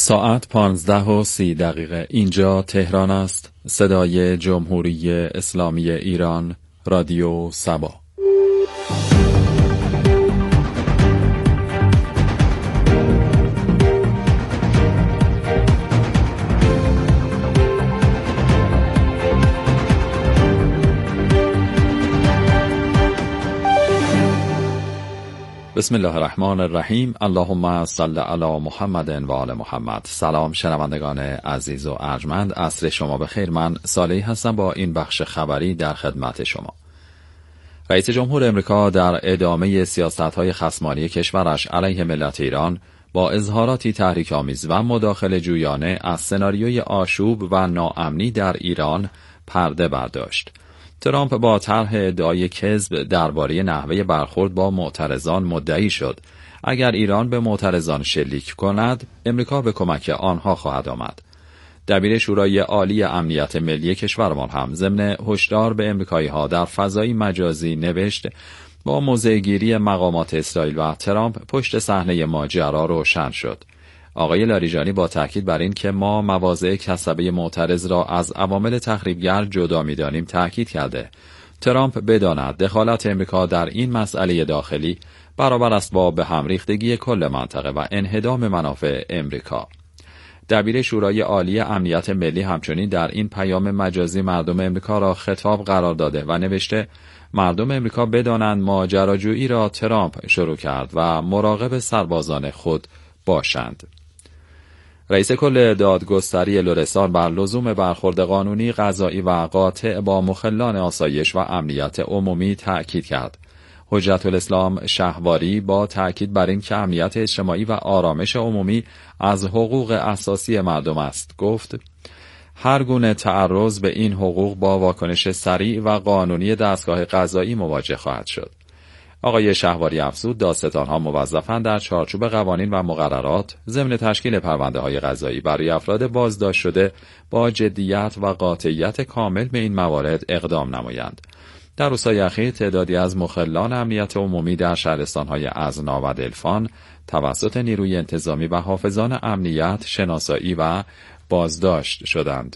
ساعت 15:30 اینجا تهران است. صدای جمهوری اسلامی ایران، رادیو سبا. بسم الله الرحمن الرحیم. اللهم صل علی محمد و آل محمد. سلام شنوندگان عزیز و ارجمند، عصر شما بخیر. من صالحی هستم با این بخش خبری در خدمت شما. رئیس جمهور امریکا در ادامه سیاست‌های خصمانه کشورش علیه ملت ایران با اظهاراتی تحریک‌آمیز و مداخله جویانه از سناریوی آشوب و ناامنی در ایران پرده برداشت. ترامپ با طرح ادعای کذب درباره نحوه برخورد با معترضان مدعی شد اگر ایران به معترضان شلیک کند، امریکا به کمک آنها خواهد آمد. دبیر شورای عالی امنیت ملی کشورمان هم ضمن هشدار به امریکایی‌ها در فضای مجازی نوشت با موضع‌گیری مقامات اسرائیل و ترامپ پشت صحنه ماجرا روشن شد. آقای لاریجانی با تاکید بر این که ما مواضع کسبه معترض را از عوامل تخریبگر جدا می‌دانیم تاکید کرده ترامپ بداند دخالت امریکا در این مسئله داخلی برابر است با به هم ریختگی کل منطقه و انهدام منافع امریکا. دبیر شورای عالی امنیت ملی همچنین در این پیام مجازی مردم امریکا را خطاب قرار داده و نوشته مردم امریکا بدانند ماجراجویی را ترامپ شروع کرد و مراقب سربازان خود باشند. رئیس کل دادگستری لرستان بر لزوم برخورد قانونی، قضایی و قاطع با مخلان آسایش و امنیت عمومی تأکید کرد. حجت الاسلام شهواری با تأکید بر این که امنیت اجتماعی و آرامش عمومی از حقوق اساسی مردم است گفت هر گونه تعرض به این حقوق با واکنش سریع و قانونی دستگاه قضایی مواجه خواهد شد. آقای شهواری افزود دادستان‌ها موظفند در چارچوب قوانین و مقررات ضمن تشکیل پرونده‌های قضایی برای افراد بازداشت شده با جدیت و قاطعیت کامل به این موارد اقدام نمایند. در روزهای اخیر تعدادی از مخلان امنیت عمومی در شهرستان‌های ازنا و دلفان توسط نیروی انتظامی و حافظان امنیت شناسایی و بازداشت شدند.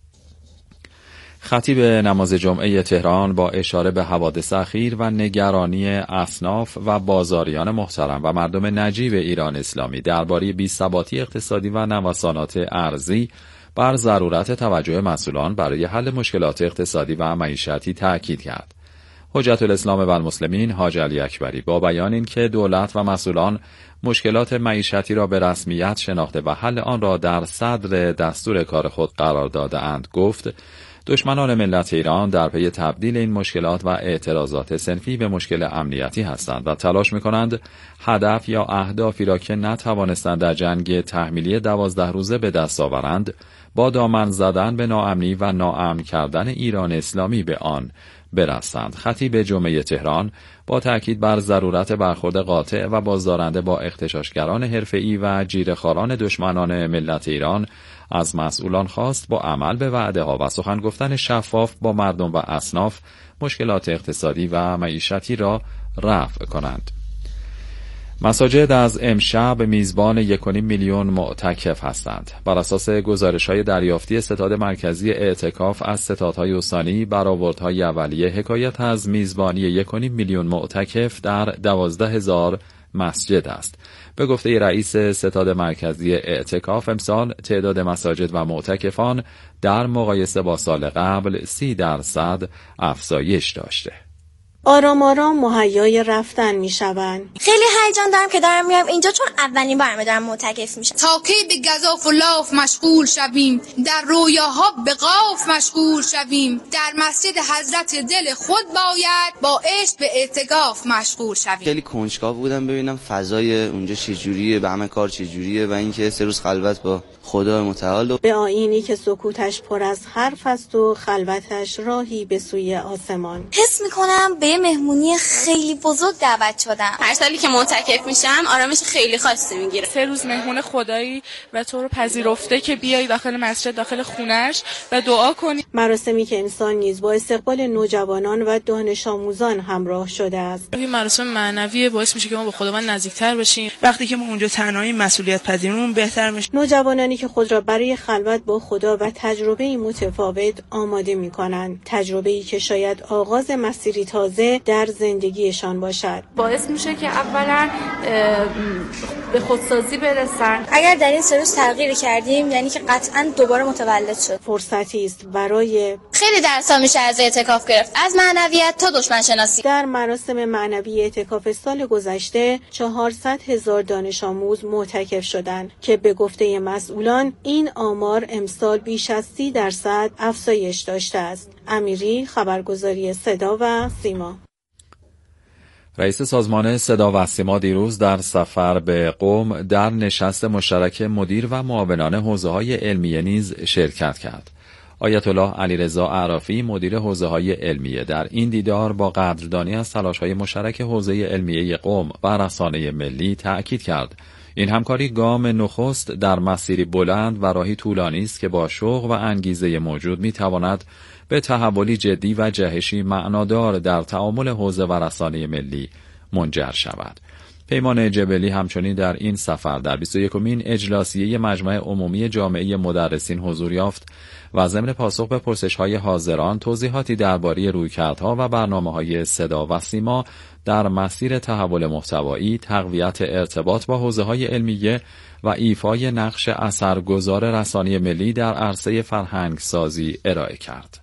خطیب نماز جمعه تهران با اشاره به حوادث اخیر و نگرانی اصناف و بازاریان محترم و مردم نجیب ایران اسلامی درباره بی‌ثباتی اقتصادی و نوسانات ارزی بر ضرورت توجه مسئولان برای حل مشکلات اقتصادی و معیشتی تأکید کرد. حجت الاسلام و المسلمین حاج علی اکبری با بیان این که دولت و مسئولان مشکلات معیشتی را به رسمیت شناخته و حل آن را در صدر دستور کار خود قرار داده‌اند گفت دشمنان ملت ایران در پی تبدیل این مشکلات و اعتراضات صنفی به مشکل امنیتی هستند و تلاش می‌کنند هدف یا اهدافی را که نتوانستند در جنگ تحمیلی 12 روزه به دست آورند با دامن زدن به ناامنی و ناامن کردن ایران اسلامی به آن برسند. خطیب جمعه تهران با تأکید بر ضرورت برخورد قاطع و بازدارنده با اغتشاشگران حرفه‌ای و جیره‌خواران دشمنان ملت ایران از مسئولان خواست با عمل به وعده‌ها و سخن گفتن شفاف با مردم و اصناف مشکلات اقتصادی و معیشتی را رفع کنند. مساجد از امشب میزبان 1.5 میلیون معتکف هستند. بر اساس گزارش‌های دریافتی ستاد مرکزی اعتکاف از ستادهای استانی، برآوردهای اولیه حکایت از میزبانی 1.5 میلیون معتکف در 12,000 مسجد است. به گفته رئیس ستاد مرکزی اعتکاف امسال تعداد مساجد و معتکفان در مقایسه با سال قبل 30% افزایش داشته. آرام آرام مهیای رفتن میشوند. خیلی هیجان دارم که دارم میرم اینجا چون اولین بارمه دارم معتکف میشم. تا کی به گزاف و لاف مشغول شویم، در رویاها به قاف مشغول شویم، در مسجد حضرت دل خود باید با عشق به اعتکاف مشغول شویم. خیلی کنجکاو بودم ببینم فضای اونجا چجوریه، به همه کار چجوریه و اینکه 3 روز خلوت با خدا متعال. به آیینی که سکوتش پر از حرف است و خلوتش راهی به سوی آسمان. حس میکنم به یه مهمونی خیلی بزرگ دعوت شدم. هر سالی که معتکف میشم آرامش خیلی خاصی میگیره. 3 روز مهمون خدایی و تو رو پذیرفته که بیای داخل مسجد، داخل خونش و دعا کنی. مراسمی که انسان نیز با استقبال نوجوانان و دانش آموزان همراه شده است. این مراسم معنوی باعث میشه که ما با خداوند نزدیکتر بشیم. وقتی که ما اونجا تنهایی مسئولیت پذیرمون بهتر میشه. نوجوانانی که خود را برای خلوت با خدا و تجربه‌ای متفاوت آماده می‌کنند، تجربه‌ای که شاید آغاز مسیری تازه در زندگیشان باشد. باعث میشه که اولا به خودسازی برسن. اگر در این 3 روز تغییر کردیم یعنی که قطعاً دوباره متولد شد. فرصتی است برای خیلی درس‌ها میشه از اعتکاف گرفت، از معنویت تا دشمن شناسی. در مراسم معنوی اعتکاف سال گذشته 400,000 دانش آموز معتکف شدند که به گفته مسئولان این آمار امسال بیش از 30% افزایش داشته است. امیری، خبرگزاری صدا و سیما. رئیس سازمان صدا و سیما دیروز در سفر به قم در نشست مشترک مدیر و معاونان حوزه‌های علمیه نیز شرکت کرد. آیت الله علیرضا اعرافی مدیر حوزه‌های علمیه در این دیدار با قدردانی از تلاش‌های مشترک حوزه علمیه قم و رسانه ملی تأکید کرد این همکاری گام نخست در مسیری بلند و راهی طولانی است که با شوق و انگیزه موجود می‌تواند به تحولی جدی و جهشی معنادار در تعامل حوزه و رسانه ملی منجر شود. پیمان جبلی همچنین در این سفر در 21مین اجلاسیه مجمع عمومی جامعه مدرسین حضور یافت و ضمن پاسخ به پرسش‌های حاضران توضیحاتی درباره رویکردها و برنامه‌های صدا و سیما در مسیر تحول محتوایی، تقویت ارتباط با حوزه‌های علمیه و ایفای نقش اثرگذار رسانه ملی در عرصه فرهنگسازی ارائه کرد.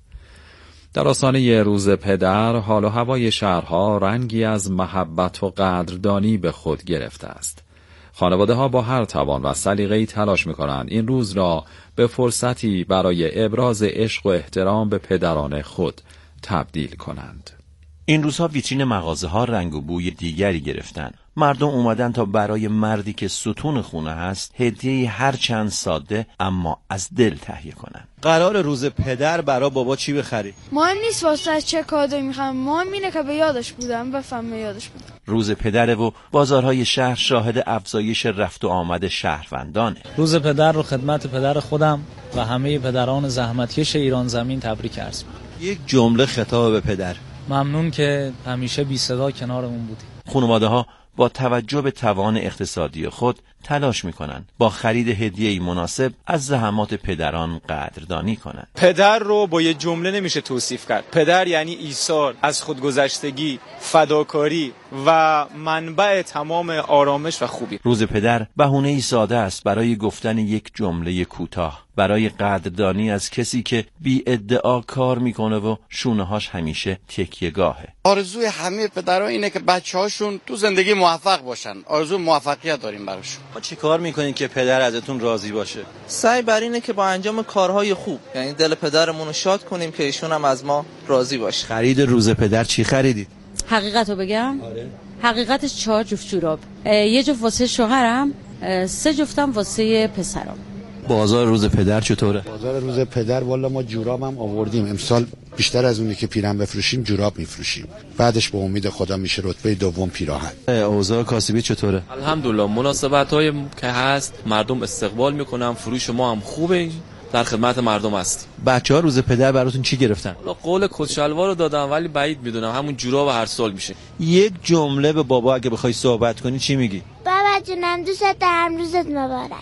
در آستانه روز پدر، حال و هوای شهرها رنگی از محبت و قدردانی به خود گرفته است. خانواده‌ها با هر توان و سلیقه‌ای تلاش می‌کنند این روز را به فرصتی برای ابراز عشق و احترام به پدران خود تبدیل کنند. این روزها ویترین مغازه‌ها رنگ و بوی دیگری گرفتن. مردم اومدن تا برای مردی که ستون خونه هست هدیه‌ای هر چند ساده اما از دل تهیه کنن. قرار روز پدر برای بابا چی بخری؟ مهم نیست واسه چه کادویی میخوام، مهم اینه که به یادش بودم، بفهمم یادش بودم. روز پدره و بازارهای شهر شاهد افزایش رفت و آمد شهروندانه. روز پدر رو خدمت پدر خودم و همه پدران زحمتکش ایران زمین تبریک عرض می‌کنم. یک جمله خطاب به پدر. ممنون که همیشه بی صدا کنارمون بودی. خانواده‌ها با توجه به توان اقتصادی خود تلاش میکنن با خرید هدیه‌ای مناسب از زحمات پدران قدردانی کنند. پدر رو با یه جمله نمیشه توصیف کرد. پدر یعنی ایثار، از خودگذشتگی، فداکاری و منبع تمام آرامش و خوبی. روز پدر بهونه‌ای ساده است برای گفتن یک جمله کوتاه، برای قدردانی از کسی که بی ادعا کار میکنه و شونه‌هاش همیشه تکیه‌گاهه. آرزوی همه پدرها اینه که بچه‌هاشون تو زندگی موفق باشن. آرزو موفقیت داریم براشون. ما چی کار میکنین که پدر ازتون راضی باشه؟ سعی بر اینه که با انجام کارهای خوب یعنی دل پدرمون رو شاد کنیم که ایشون هم از ما راضی باشه. خرید روز پدر چی خریدید؟ حقیقتو بگم؟ آره. حقیقتش 4 جفت جوراب، یه جفت واسه شوهرم، 3 جفتم واسه پسرم. بازار روز پدر چطوره؟ بازار روز پدر والا ما جورابم آوردیم، امسال بیشتر از اونی که پیرن بفروشیم جوراب میفروشیم، بعدش به امید خدا میشه رتبه دوم پیراهن. اوضاع کاسبی چطوره؟ الحمدلله، مناسبت‌های که هست مردم استقبال میکنن، فروش ما هم خوبه، در خدمت مردم هستیم. بچه‌ها روز پدر براتون چی گرفتن؟ قول کت-شلوار رو دادم ولی بعید میدونم همون جوراب هر سال میشه. یک جمله به بابا اگه بخوای صحبت کنی چی میگی؟ بابا جونم دوست دارم، روزت مبارک.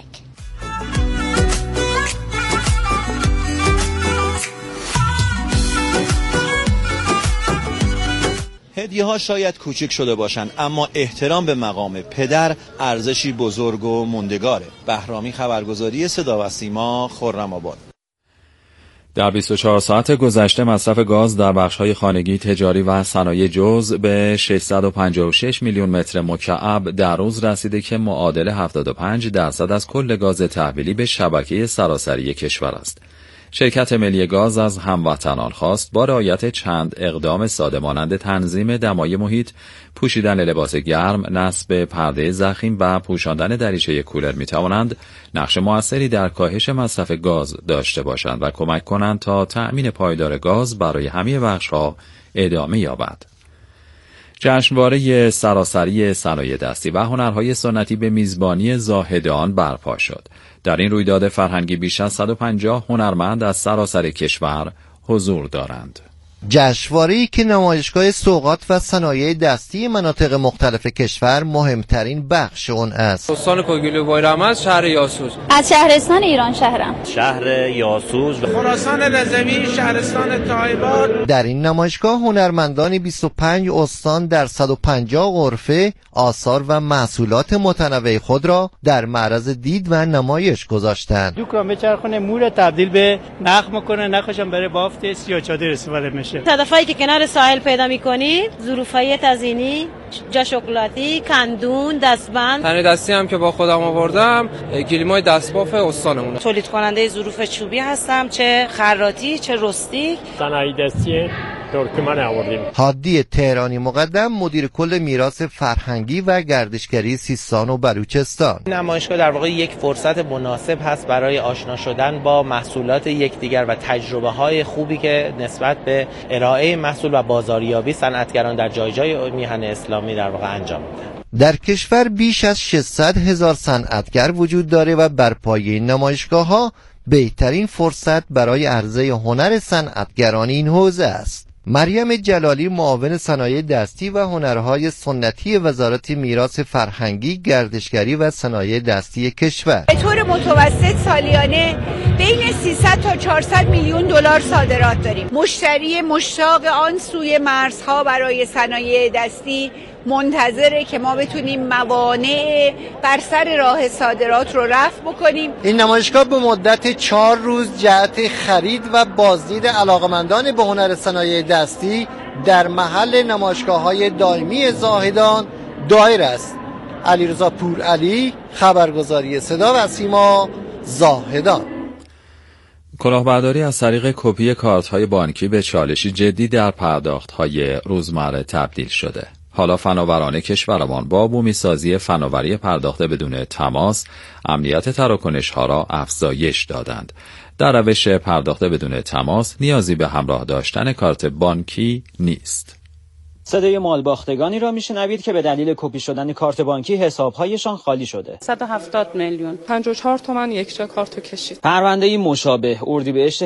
هدیه‌ها شاید کوچک شده باشند اما احترام به مقام پدر ارزشی بزرگ و موندگاره. بهرامی، خبرگزاری صدا و سیما، خرم‌آباد. در 24 ساعت گذشته مصرف گاز در بخش‌های خانگی، تجاری و صنایع جزء به 656 میلیون متر مکعب در روز رسیده که معادل 75% از کل گاز تحویلی به شبکه سراسری کشور است. شرکت ملی گاز از هموطنان خواست با رعایت چند اقدام ساده مانند تنظیم دمای محیط، پوشیدن لباس گرم، نصب پرده ضخیم و پوشاندن دریچه کولر می توانند نقش موثری در کاهش مصرف گاز داشته باشند و کمک کنند تا تأمین پایدار گاز برای همه بخش‌ها ادامه یابد. جشنواره سراسری صنایع دستی و هنرهای سنتی به میزبانی زاهدان برپا شد. در این رویداد فرهنگی بیش از 150 هنرمند از سراسر کشور حضور دارند. جشنواره‌ای که نمایشگاه سوغات و صنایع دستی مناطق مختلف کشور مهمترین بخش آن است. استان کوگیلو بایرام شهر یاسوج. از شهرستان ایران شهرم. شهر یاسوج. خراسان رضوی، شهرستان تایبار. در این نمایشگاه هنرمندان 25 استان در 150 غرفه آثار و محصولات متنوع خود را در معرض دید و نمایش گذاشتند. دوکان بچرخونه مور تبدیل به نخ میکنه، نخشم برای بافت سیاه چادر استفاده میشه. صدفایی که کنار ساحل پیدا میکنید، ظروفای تزیینی، جا شکلاتی، کندون، دستبند. تنه دستی هم که با خودم آوردم، گلیمای دستباف استانمونه. تولید کننده ظروف چوبی هستم، چه خراطی چه رستیک. صنایع دستی ترکمن آوردیم. هادی تهرانی مقدم مدیر کل میراث فرهنگی و گردشگری سیستان و بلوچستان. نمایشگاه در واقع یک فرصت مناسب هست برای آشنا شدن با محصولات یکدیگر و تجربه‌های خوبی که نسبت به ارائه محصول و بازاریابی صنعتگران در جای جای میهن اسلامی در واقع انجام میدن. در کشور بیش از 600,000 صنعتگر وجود داره و بر پایه این نمایشگاه‌ها بهترین فرصت برای عرضه هنر صنعتگران این حوزه است. مریم جلالی معاون صنایع دستی و هنرهای سنتی وزارت میراث فرهنگی، گردشگری و صنایع دستی کشور: به طور متوسط سالیانه بین 300 تا 400 میلیون دلار صادرات داریم. مشتری مشتاق آن سوی مرزها برای صنایع دستی منتظره که ما بتونیم موانع بر سر راه صادرات رو رفع بکنیم. این نمایشگاه به مدت 4 روز جهت خرید و بازدید علاقمندان به هنر صنایع دستی در محل نمایشگاه‌های دائمی زاهدان دایر است. علیرضا پورعلی، خبرگزاری صدا و سیما، زاهدان. کلاهبرداری از طریق کپی کارت‌های بانکی به چالشی جدی در پرداخت‌های روزمره تبدیل شده. حالا فناوران کشورمان با بومی‌سازی فناوری پرداخت بدون تماس، امنیت تراکنش‌ها را افزایش دادند. در روش پرداخت بدون تماس نیازی به همراه داشتن کارت بانکی نیست. صدای مالباختگانی را میشنوید که به دلیل کپی شدن کارت بانکی حسابهایشان خالی شده. 170 میلیون 54 تومن یک جا کارتو کشید. پرونده‌ای مشابه اردیبهشت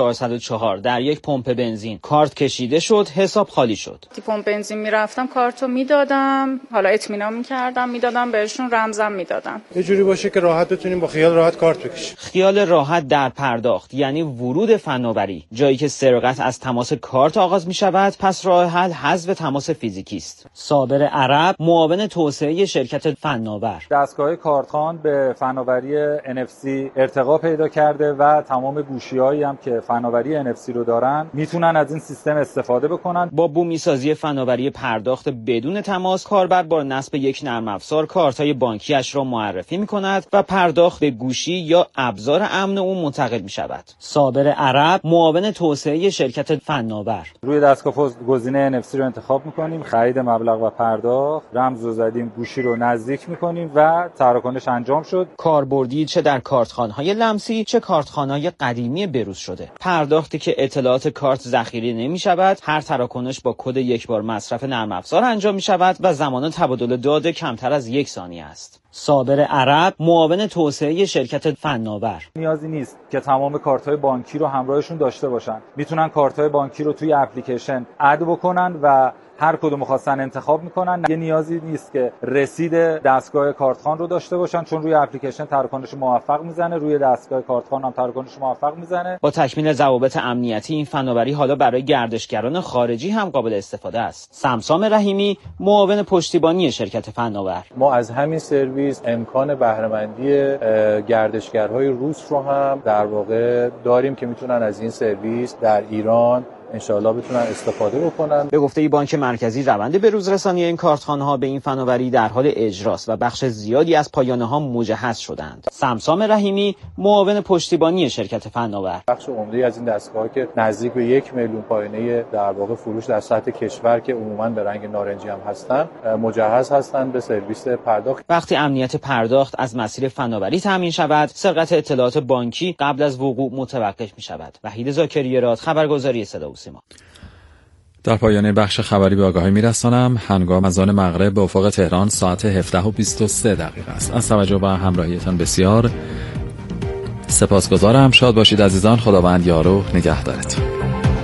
1404 در یک پمپ بنزین کارت کشیده شد، حساب خالی شد. پمپ بنزین میرفتم کارتو میدادم، حالا اطمینان میکردم، میدادم بهشون، رمزم میدادم. یه جوری باشه که راحت بتونیم با خیال راحت کارت بکشیم. خیال راحت در پرداخت یعنی ورود فناوری. جایی که سرقت از تماس کارت آغاز میشود، پس راه حل حذف تماس فیزیکی است. صابر عرب، معاون توسعه شرکت فناور: دستگاه کارتخوان به فناوری NFC ارتقا پیدا کرده و تمام گوشی‌هایی هم که فناوری NFC رو دارن میتونن از این سیستم استفاده بکنن. با بومی‌سازی فناوری پرداخت بدون تماس، کاربر با نصب یک نرم افزار کارت‌های بانکیش را معرفی می‌کند و پرداخت به گوشی یا ابزار امن او منتقل می‌شود. صابر عرب، معاون توسعه شرکت فناور: روی دستگاه گزینه NFC رو انتخاب میکنیم، خرید مبلغ و پرداخت، رمز رو زدیم، گوشی رو نزدیک میکنیم و تراکنش انجام شد. کاربردی چه در کارتخوان‌های لمسی چه کارتخوان‌های قدیمی بروز شده. پرداختی که اطلاعات کارت ذخیره نمی‌شود، هر تراکنش با کد یک بار مصرف نرم افزار انجام می‌شود و زمان تبادل داده کمتر از 1 ثانیه است. صابر عرب، معاون توسعه شرکت فناور: نیازی نیست که تمام کارت‌های بانکی رو همراهشون داشته باشن. میتونن کارت‌های بانکی رو توی اپلیکیشن اد بکنن و هر کدوم خواستن انتخاب میکنن. یه نیازی نیست که رسید دستگاه کارتخوان رو داشته باشن، چون روی اپلیکیشن تراکنش موفق میزنه، روی دستگاه کارتخوان هم تراکنش موفق میزنه. با تکمیل ضوابط امنیتی، این فناوری حالا برای گردشگران خارجی هم قابل استفاده است. سمسام رحیمی، معاون پشتیبانی شرکت فناور: ما از همین سرویس امکان بهره‌مندی گردشگرهای روس رو هم در واقع داریم که میتونن از این سرویس در ایران انشاءالله بتونن استفاده بکنن. به گفته بانک مرکزی روند بروزرسانی این کارتخانه‌ها به این فناوری در حال اجراست و بخش زیادی از پایانه‌ها مجهز شدند. سمسام رحیمی معاون پشتیبانی شرکت فناور: بخش عمده از این دستگاه‌ها که نزدیک به 1 میلیون پایانه در واقع فروش در سطح کشور که عموماً به رنگ نارنجی هم هستن مجهز هستند به سرویس پرداخت. وقتی امنیت پرداخت از مسیر فناوری تامین شود، سرقت اطلاعات بانکی قبل از وقوع متوقف می‌شود. وحید زاکری‌راد، خبرگزاری صدا و سیما. در پایان بخش خبری به آگاهی می‌رسانم هنگام اذان مغرب به افق تهران ساعت 17:23 است. از توجه و همراهیتان بسیار سپاسگزارم. شاد باشید عزیزان. خداوند یار و نگهدارتون.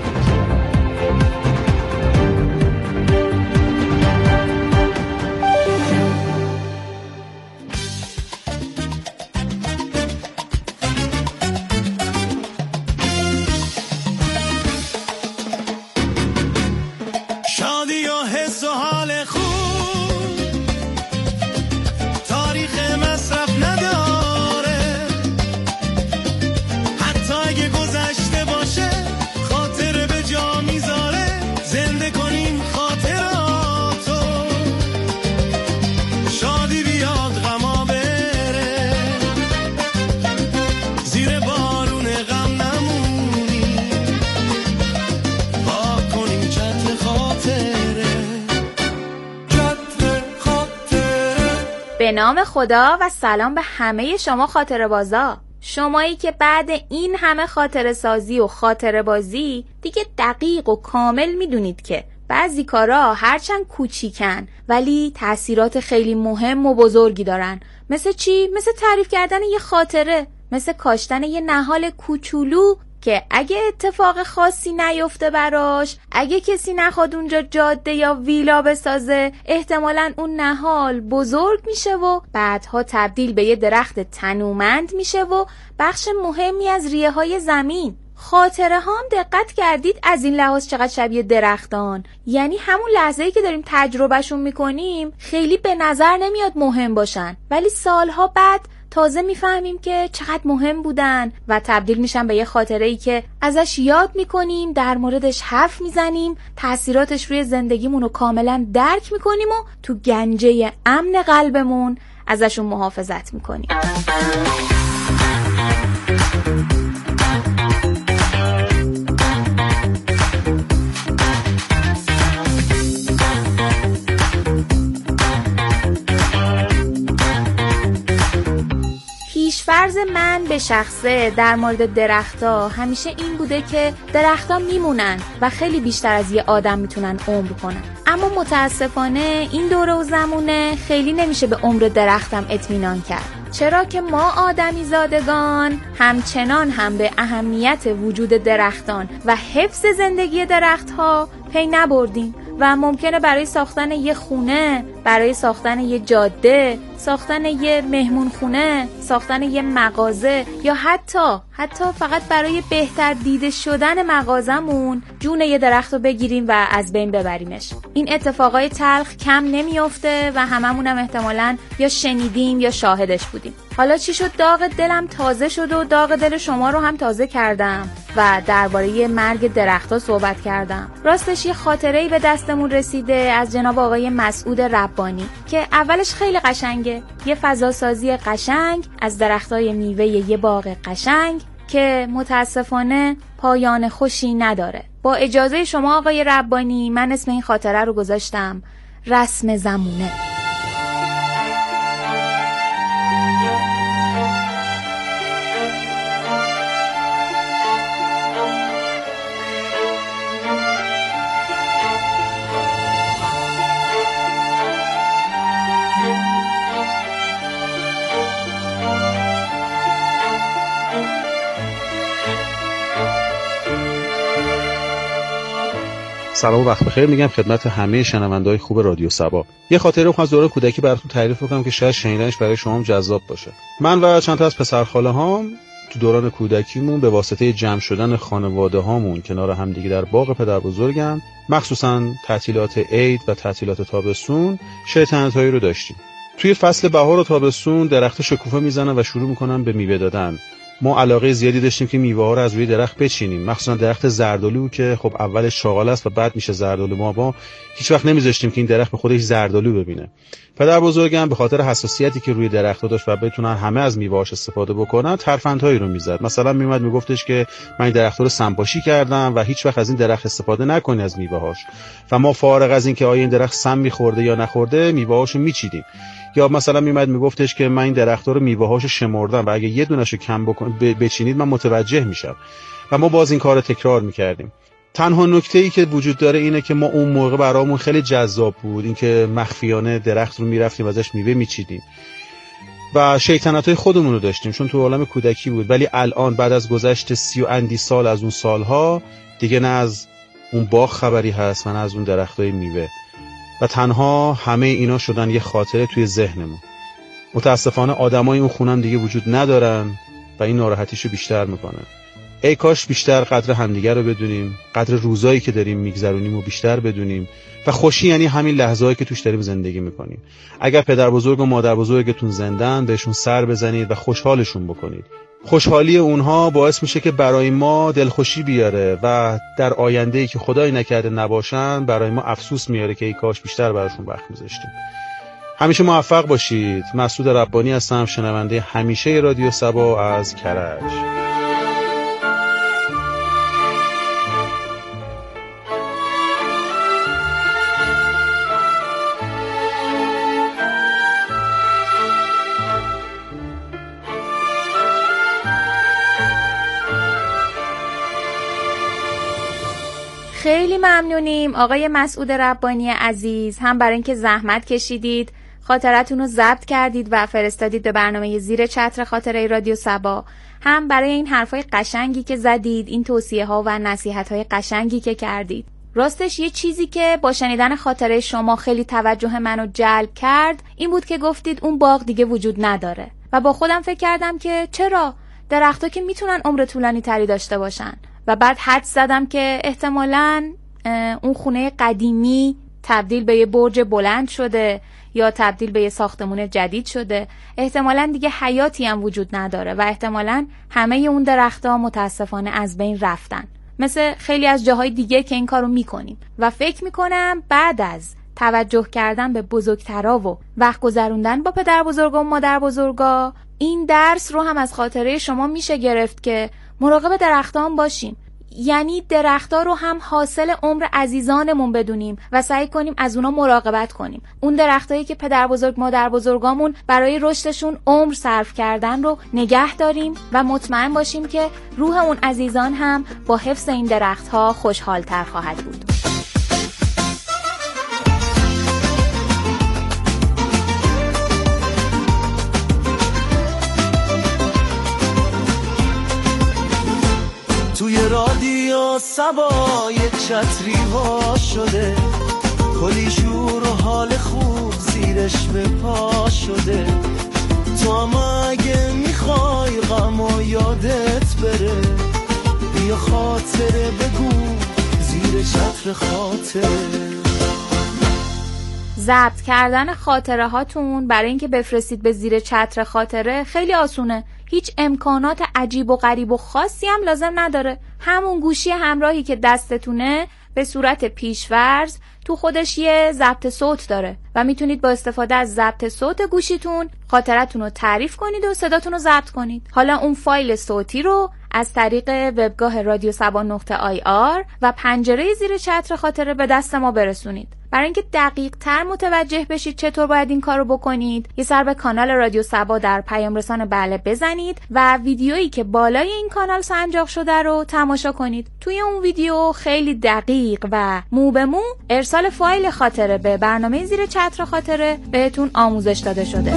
به نام خدا و سلام به همه شما خاطره بازا. شمایی که بعد این همه خاطره سازی و خاطره بازی دیگه دقیق و کامل میدونید که بعضی کارا هرچند کوچیکن ولی تأثیرات خیلی مهم و بزرگی دارن. مثل چی؟ مثل تعریف کردن یه خاطره، مثل کاشتن یه نهال کوچولو که اگه اتفاق خاصی نیفته براش، اگه کسی نخواد اونجا جاده یا ویلا بسازه، احتمالاً اون نهال بزرگ میشه و بعدها تبدیل به یه درخت تنومند میشه و بخش مهمی از ریه های زمین. خاطره ها هم دقت کردید از این لحاظ چقدر شبیه درختان؟ یعنی همون لحظه‌ای که داریم تجربهشون میکنیم خیلی به نظر نمیاد مهم باشن، ولی سالها بعد تازه میفهمیم که چقدر مهم بودن و تبدیل میشن به یه خاطره‌ای که ازش یاد میکنیم، در موردش حرف میزنیم، تأثیراتش روی زندگیمون رو کاملا درک میکنیم و تو گنجه امن قلبمون ازشون محافظت میکنیم. فرض من به شخصه در مورد درخت‌ها همیشه این بوده که درخت‌ها میمونن و خیلی بیشتر از یه آدم میتونن عمر کنن، اما متاسفانه این دوره و زمونه خیلی نمیشه به عمر درختم اطمینان کرد، چرا که ما آدمی زادگان همچنان هم به اهمیت وجود درختان و حفظ زندگی درخت‌ها پی نبردیم و ممکنه برای ساختن یه خونه، برای ساختن یه جاده، ساختن یه مهمون خونه، ساختن یه مغازه یا حتی فقط برای بهتر دیده شدن مغازمون جون یه درخت رو بگیریم و از بین ببریمش. این اتفاقای تلخ کم نمیافته و هممونم احتمالاً یا شنیدیم یا شاهدش بودیم. حالا چی شد داغ دلم تازه شد و داغ دل شما رو هم تازه کردم و درباره مرگ درخت‌ها صحبت کردم. راستش یه خاطره‌ای به دستمون رسیده از جناب آقای مسعود ربانی که اولش خیلی قشنگه، یه فضاسازی قشنگ از درختای میوه یه باغ قشنگ که متاسفانه پایان خوشی نداره. با اجازه شما آقای ربانی من اسم این خاطره رو گذاشتم رسم زمونه. سلام و وقت بخیر میگم خدمت همه شنونده‌های خوب رادیو صبا. یه خاطره رو از دوران کودکی براتون تعریف می‌کنم که شاید شنیدنش برای شما هم جذاب باشه. من و چند تا از پسرخاله‌هام تو دوران کودکیمون به واسطه جمع شدن خانواده‌هامون کنار هم دیگه در باغ پدربزرگم، مخصوصاً تعطیلات عید و تعطیلات تابستون، شیطنتایی رو داشتیم. توی فصل بهار و تابستون درخت شکوفه میزنن و شروع میکنن به میوه دادن ما علاقه زیادی داشتیم که میوه ها رو از روی درخت بچینیم، مخصوصا درخت زردآلو که خب اولش شاغل است و بعد میشه زردآلو. ما هیچ وقت نمیذاشتیم که این درخت به خودش زردآلو ببینه. پدر بزرگم به خاطر حساسیتی که روی درخت‌ها داشت و بتونن همه از میوه‌هاش استفاده بکنن، ترفندهایی رو میزد. مثلا میومد میگفتش که من این درخت‌ها رو سم‌پاشی کردم و هیچ وقت از این درخت استفاده نکنی از میوه‌هاش. و ما فارغ از این که آیا این درخت سم می‌خورده یا نخورده، میوه‌هاشو میچیدیم. یا مثلا میومد میگفتش که من این درخت‌ها رو میوه‌هاشو شمردم و اگه یه دونه‌شو کم بچینید من متوجه میشم. و ما باز این کارو تکرار می‌کردیم. تنها نکته‌ای که وجود داره اینه که ما اون موقع برامون خیلی جذاب بود اینکه مخفیانه درخت رو میرفتیم ازش میوه میچیدیم و شیطنت‌های خودمون رو داشتیم، چون تو عالم کودکی بود. ولی الان بعد از گذشت 30 و اندی سال از اون سالها دیگه نه از اون باغ خبری هست و نه از اون درختای میوه و تنها همه اینا شدن یه خاطره توی ذهنمون. متاسفانه آدمای اون خونم دیگه وجود ندارن و این ناراحتیشو بیشتر میکنه. ای کاش بیشتر قدر همدیگه رو بدونیم، قدر روزایی که داریم میگذرونیم و بیشتر بدونیم و خوشی یعنی همین لحظه‌ای که توش داریم زندگی میکنیم. اگر پدر بزرگ و مادر بزرگتون زندن بهشون سر بزنید و خوشحالشون بکنید. خوشحالی اونها باعث میشه که برای ما دلخوشی بیاره و در آینده‌ای که خدای نکرده نباشن برای ما افسوس میاره که ای کاش بیشتر براشون وقت میذاشتیم. همیشه موفق باشید. مسعود ربانی هستم، شنونده همیشه رادیو صبا از کرج. خیلی ممنونیم آقای مسعود ربانی عزیز، هم برای اینکه زحمت کشیدید، خاطرتون رو ضبط کردید و فرستادید به برنامه زیر چتر خاطره رادیو صبا، هم برای این حرفای قشنگی که زدید، این توصیه ها و نصیحت های قشنگی که کردید. راستش یه چیزی که با شنیدن خاطره شما خیلی توجه منو جلب کرد این بود که گفتید اون باغ دیگه وجود نداره و با خودم فکر کردم که چرا؟ درخت‌ها که میتونن عمر طولانی تری داشته باشن. و بعد حدس زدم که احتمالاً اون خونه قدیمی تبدیل به یه برج بلند شده یا تبدیل به یه ساختمون جدید شده، احتمالاً دیگه حیاتی هم وجود نداره و احتمالاً همه اون درخت‌ها متاسفانه از بین رفتن، مثل خیلی از جاهای دیگه که این کارو میکنیم. و فکر میکنم بعد از توجه کردن به بزرگترا و وقت گذروندن با پدر بزرگا و مادر بزرگا، این درس رو هم از خاطره شما میشه گرفت که مراقب درخت‌ها هم باشیم. یعنی درخت‌ها رو هم حاصل عمر عزیزانمون بدونیم و سعی کنیم از اونا مراقبت کنیم. اون درختایی که پدر بزرگ مادر بزرگامون برای رشدشون عمر صرف کردن رو نگه داریم و مطمئن باشیم که روح اون عزیزان هم با حفظ این درخت‌ها خوشحال‌تر خواهد بود. توی رادیو صبا یه چتری وا شده، کلی شور و حال خوب زیرش به پا شده. تو هم اگه میخوای غم و یادت بره، بیا خاطره بگو زیر چتر خاطره. ضبط کردن خاطره هاتون برای اینکه بفرستید به زیر چتر خاطره خیلی آسونه. هیچ امکانات عجیب و غریب و خاصی هم لازم نداره. همون گوشی همراهی که دستتونه به صورت پیش‌فرض تو خودش یه ضبط صوت داره و میتونید با استفاده از ضبط صوت گوشیتون خاطرتون رو تعریف کنید و صداتون رو ضبط کنید. حالا اون فایل صوتی رو از طریق وبگاه radiosaba.ir و پنجره زیر چتر خاطره به دست ما برسونید. برای اینکه دقیق تر متوجه بشید چطور باید این کارو بکنید، یه سر به کانال رادیو صبا در پیام رسان بله بزنید و ویدیویی که بالای این کانال سنجاق شده رو تماشا کنید. توی اون ویدیو خیلی دقیق و مو به مو ارسال فایل خاطره به برنامه زیر چتر خاطره بهتون آموزش داده شده.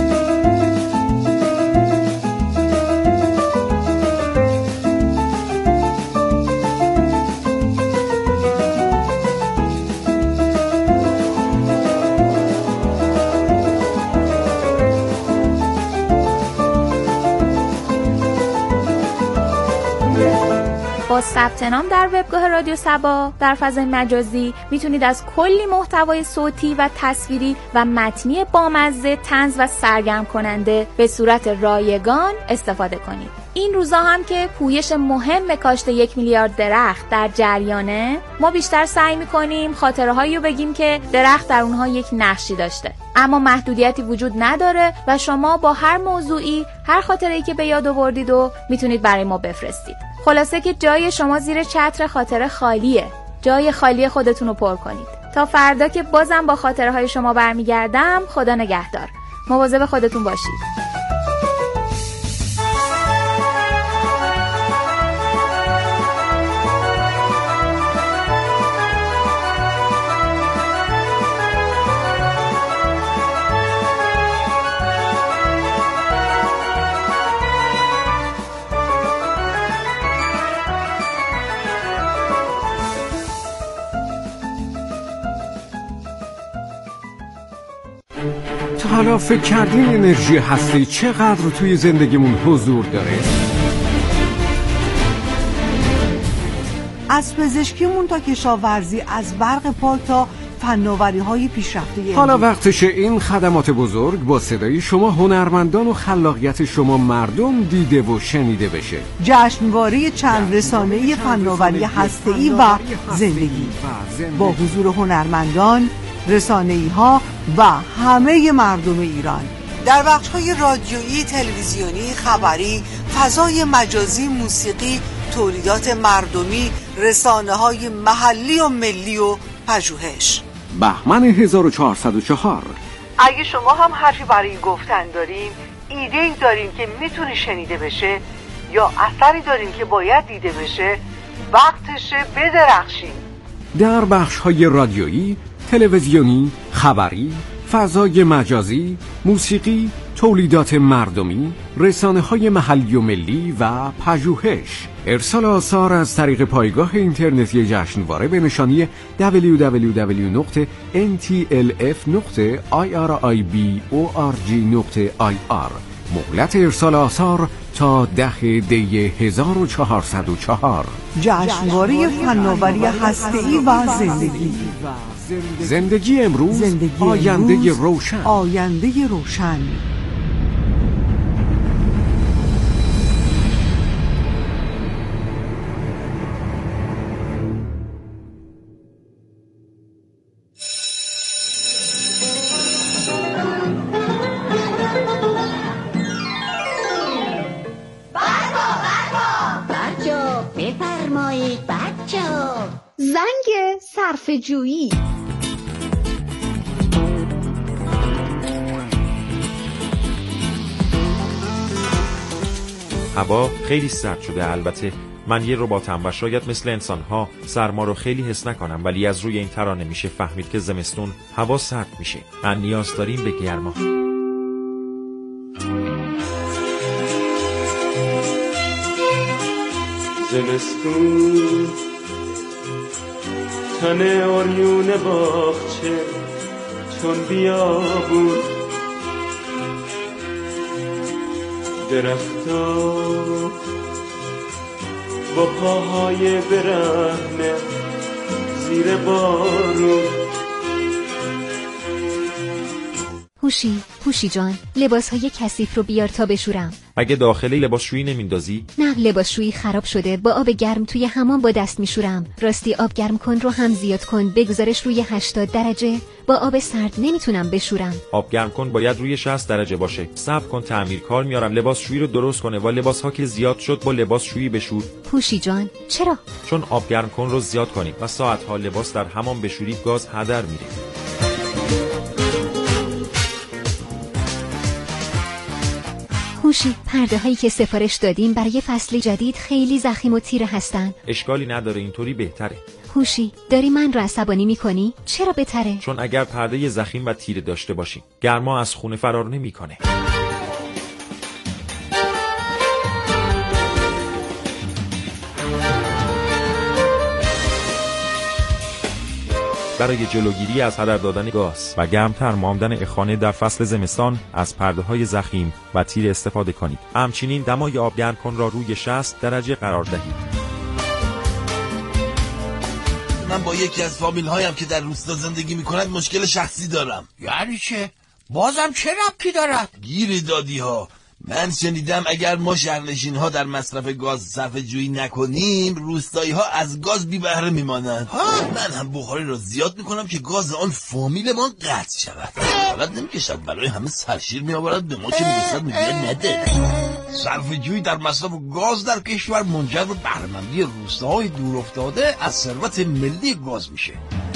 با ثبت نام در وبگاه رادیو صبا در فضای مجازی میتونید از کلی محتوای صوتی و تصویری و متنی بامزه، طنز و سرگرم کننده به صورت رایگان استفاده کنید. این روزا هم که پویش مهم کاشت 1 میلیارد درخت در جریانه، ما بیشتر سعی میکنیم خاطرهایی رو بگیم که درخت در اونها یک نقشی داشته، اما محدودیتی وجود نداره و شما با هر موضوعی هر خاطره‌ای که به یاد آوردید و میتونید برای ما بفرستید. خلاصه که جای شما زیر چتر خاطره خالیه. جای خالی خودتون رو پر کنید. تا فردا که بازم با خاطره‌های شما برمیگردم، خدا نگهدار. مواظب خودتون باشید. حالا فکر کردین انرژی هستی چقدر توی زندگیمون حضور داره؟ از پزشکیمون تا کشاورزی، از برق پاک تا فناوری‌های پیشرفته. حالا وقتشه این خدمات بزرگ با صدای شما هنرمندان و خلاقیت شما مردم دیده و شنیده بشه. جشنواره چند رسانه‌ای فناوری هسته‌ای و زندگی با حضور هنرمندان، رسانه‌ای‌ها و همه مردم ایران در بخش‌های رادیویی، تلویزیونی، خبری، فضای مجازی، موسیقی، تولیدات مردمی، رسانه‌های محلی و ملی و پژوهش. بهمن 1404. اگه شما هم حرفی برای گفتن دارین، ایده‌ای دارین که میتونه شنیده بشه یا اثری دارین که باید دیده بشه، وقتشه بدرخشین. در بخش‌های رادیویی، تلویزیونی، خبری، فضای مجازی، موسیقی، تولیدات مردمی، رسانه‌های محلی و ملی و پژوهش. ارسال آثار از طریق پایگاه اینترنتی جشنواره به نشانی www.ntlf.irib.org.ir. مهلت ارسال آثار تا 10 دی 1404. جشنواره فناوری هسته‌ای و زندگی امروز، آینده روشن. آینده روشن. زنگ صرفه‌جویی. هوا خیلی سرد شده. البته من یه رباتم و شاید مثل انسان‌ها سرما رو خیلی حس نکنم، ولی از روی این ترانه میشه فهمید که زمستون هوا سرد میشه. من نیاز داریم به گرما. زمستون تن آریون باغچه چون بیابون، درختا با پاهای برهنه زیر بارون. هوشی جان، لباسهای کثیف رو بیار تا بشورم. اگه داخلی لباسشویی نمیندازی؟ نه، لباسشویی خراب شده. با آب گرم توی حمام با دست میشورم. راستی آب گرم کن رو هم زیاد کن، بگذارش روی 80 درجه. با آب سرد نمیتونم بشورم. آب گرم کن باید روی 60 درجه باشه. صبر کن، تعمیرکار میارم لباسشویی رو درست کنه. و لباس‌ها که زیاد شد با لباسشویی بشور. هوشی جان، چرا؟ چون آب گرم کن رو زیاد کنیم و ساعت‌ها لباس در حمام بشوری گاز هدر میره. هوشی، پرده هایی که سفارش دادیم برای فصل جدید خیلی ضخیم و تیره هستن. اشکالی نداره، اینطوری بهتره. هوشی، داری من رو عصبانی میکنی؟ چرا بهتره؟ چون اگر پرده ضخیم و تیره داشته باشیم گرما از خونه فرار نمیکنه. برای جلوگیری از هدر دادن گاز و گرمتر ماندن خانه در فصل زمستان از پرده‌های ضخیم و تیره استفاده کنید. همچنین دمای آب گرم کن را روی 60 درجه قرار دهید. من با یکی از فامیل هایم که در روستا زندگی می‌کند مشکل شخصی دارم. یعنی چه؟ بازم چه ربطی دارد؟ گیر دادی ها. من شنیدم اگر ما شهرنشین ها در مصرف گاز صرفه جویی نکنیم روستایی ها از گاز بی بهره میمانند. من هم بخاری را زیاد میکنم که گاز آن فامیلمان قطع شود. حالت نمیکشد برای همه سرشیر میآورد به ما که میرسد میگوید نده. صرفه جویی در مصرف گاز در کشور منجر به بهره‌مندی روستاهای دورافتاده از ثروت ملی گاز میشه.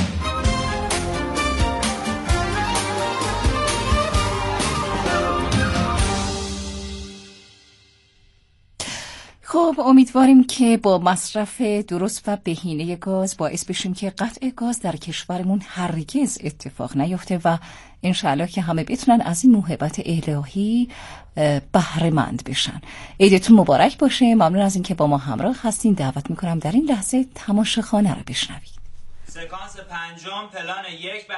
خب امیدواریم که با مصرف درست و بهینه گاز باعث بشیم که قطع گاز در کشورمون هرگز اتفاق نیفته و انشاءالله که همه بتونن از این موهبت الهی بهره مند بشن. عیدتون مبارک باشه. ممنون از اینکه با ما همراه هستین. دعوت میکنم در این لحظه تماشاخانه رو بشنوید. سکانس پنجم پلان 1